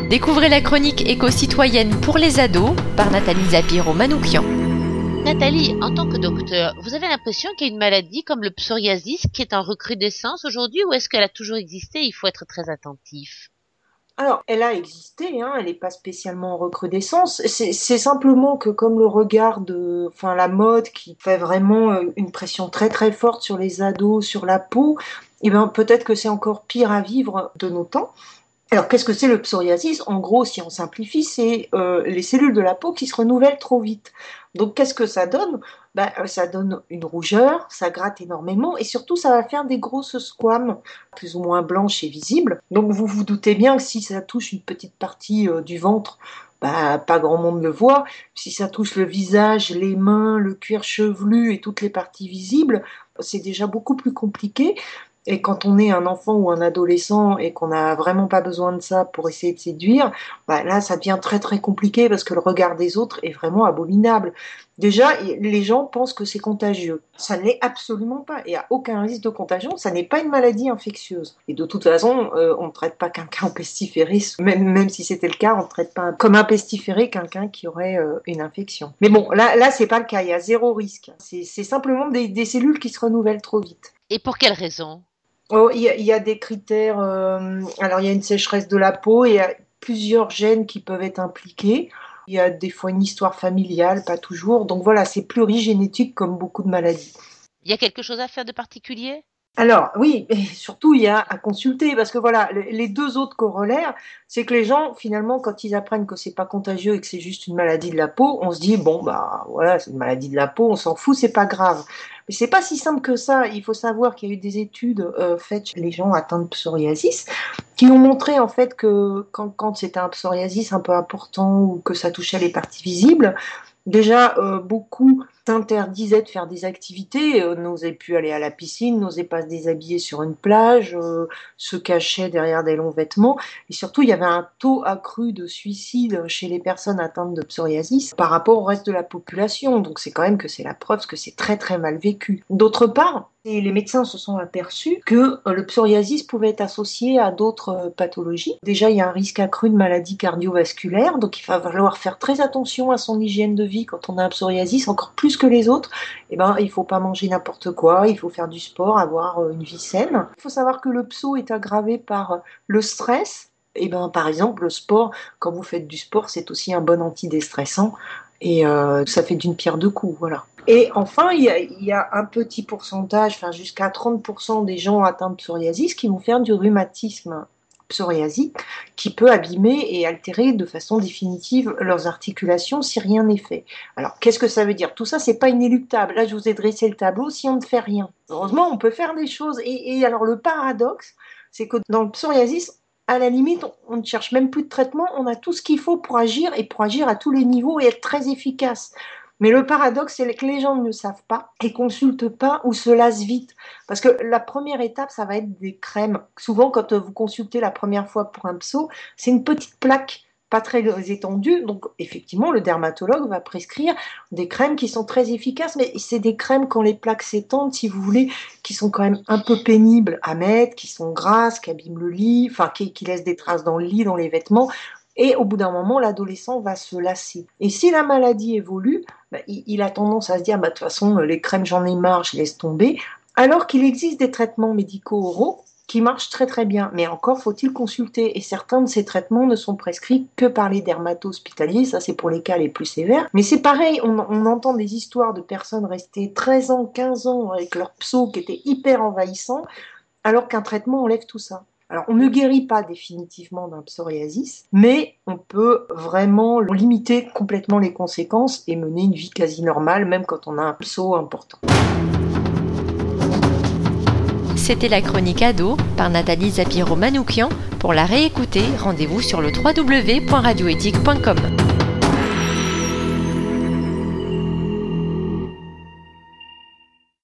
Découvrez la chronique éco-citoyenne pour les ados par Nathalie Zapiro-Manoukian. Nathalie, en tant que docteur, vous avez l'impression qu'il y a une maladie comme le psoriasis qui est en recrudescence aujourd'hui ou est-ce qu'elle a toujours existé? Il faut être très attentif. Alors, elle a existé, hein, elle n'est pas spécialement en recrudescence. C'est simplement que comme la mode qui fait vraiment une pression très très forte sur les ados, sur la peau, eh ben peut-être que c'est encore pire à vivre de nos temps. Alors, qu'est-ce que c'est le psoriasis? En gros, si on simplifie, c'est les cellules de la peau qui se renouvellent trop vite. Donc, qu'est-ce que ça donne? Ça donne une rougeur, ça gratte énormément et surtout, ça va faire des grosses squames, plus ou moins blanches et visibles. Donc, vous vous doutez bien que si ça touche une petite partie du ventre, pas grand monde le voit. Si ça touche le visage, les mains, le cuir chevelu et toutes les parties visibles, c'est déjà beaucoup plus compliqué. Et quand on est un enfant ou un adolescent et qu'on n'a vraiment pas besoin de ça pour essayer de séduire, là, ça devient très très compliqué parce que le regard des autres est vraiment abominable. Déjà, les gens pensent que c'est contagieux. Ça ne l'est absolument pas. Il n'y a aucun risque de contagion. Ça n'est pas une maladie infectieuse. Et de toute façon, on ne traite pas quelqu'un en pestiféré. Même si c'était le cas, on ne traite pas comme un pestiféré quelqu'un qui aurait une infection. Mais bon, là, c'est pas le cas. Il y a zéro risque. C'est simplement des cellules qui se renouvellent trop vite. Et pour quelle raison? Oh, il y a des critères. Alors, il y a une sécheresse de la peau et il y a plusieurs gènes qui peuvent être impliqués. Il y a des fois une histoire familiale, pas toujours. Donc voilà, c'est plurigénétique comme beaucoup de maladies. Il y a quelque chose à faire de particulier? Alors oui, et surtout il y a à consulter parce que voilà, les deux autres corollaires, c'est que les gens finalement quand ils apprennent que c'est pas contagieux et que c'est juste une maladie de la peau, on se dit bon voilà, c'est une maladie de la peau, on s'en fout, c'est pas grave. Mais c'est pas si simple que ça. Il faut savoir qu'il y a eu des études faites chez les gens atteints de psoriasis qui ont montré en fait que quand c'était un psoriasis un peu important ou que ça touchait les parties visibles, déjà beaucoup s'interdisaient de faire des activités, n'osaient plus aller à la piscine, n'osaient pas se déshabiller sur une plage, se cachaient derrière des longs vêtements. Et surtout, il y avait un taux accru de suicide chez les personnes atteintes de psoriasis par rapport au reste de la population. Donc c'est quand même que c'est la preuve que c'est très très mal vécu. D'autre part, les médecins se sont aperçus que le psoriasis pouvait être associé à d'autres pathologies. Déjà, il y a un risque accru de maladies cardiovasculaires, donc il va falloir faire très attention à son hygiène de vie quand on a un psoriasis, encore plus que les autres. Il faut pas manger n'importe quoi, il faut faire du sport, avoir une vie saine. Il faut savoir que le pso est aggravé par le stress. Par exemple, le sport, quand vous faites du sport, c'est aussi un bon antidéstressant et ça fait d'une pierre deux coups, voilà. Et enfin, il y a un petit pourcentage, jusqu'à 30% des gens atteints de psoriasis qui vont faire du rhumatisme psoriasique qui peut abîmer et altérer de façon définitive leurs articulations si rien n'est fait. Alors, qu'est-ce que ça veut dire? Tout ça, c'est pas inéluctable. Là, je vous ai dressé le tableau si on ne fait rien. Heureusement, on peut faire des choses. Et alors, le paradoxe, c'est que dans le psoriasis, à la limite, on ne cherche même plus de traitement. On a tout ce qu'il faut pour agir et pour agir à tous les niveaux et être très efficace. Mais le paradoxe, c'est que les gens ne savent pas et consultent pas ou se lassent vite. Parce que la première étape, ça va être des crèmes. Souvent, quand vous consultez la première fois pour un pso, c'est une petite plaque pas très étendue. Donc, effectivement, le dermatologue va prescrire des crèmes qui sont très efficaces. Mais c'est des crèmes, quand les plaques s'étendent, si vous voulez, qui sont quand même un peu pénibles à mettre, qui sont grasses, qui abîment le lit, qui laissent des traces dans le lit, dans les vêtements. Et au bout d'un moment, l'adolescent va se lasser. Et si la maladie évolue, il a tendance à se dire, de toute façon, les crèmes, j'en ai marre, je laisse tomber. Alors qu'il existe des traitements médicaux oraux qui marchent très très bien. Mais encore faut-il consulter. Et certains de ces traitements ne sont prescrits que par les dermato-hospitaliers. Ça, c'est pour les cas les plus sévères. Mais c'est pareil, on entend des histoires de personnes restées 13 ans, 15 ans avec leur pso qui était hyper envahissant, alors qu'un traitement enlève tout ça. Alors, on ne guérit pas définitivement d'un psoriasis, mais on peut vraiment limiter complètement les conséquences et mener une vie quasi normale, même quand on a un pso important. C'était la chronique ado par Nathalie Zapiro-Manoukian. Pour la réécouter, rendez-vous sur le www.radioéthique.com.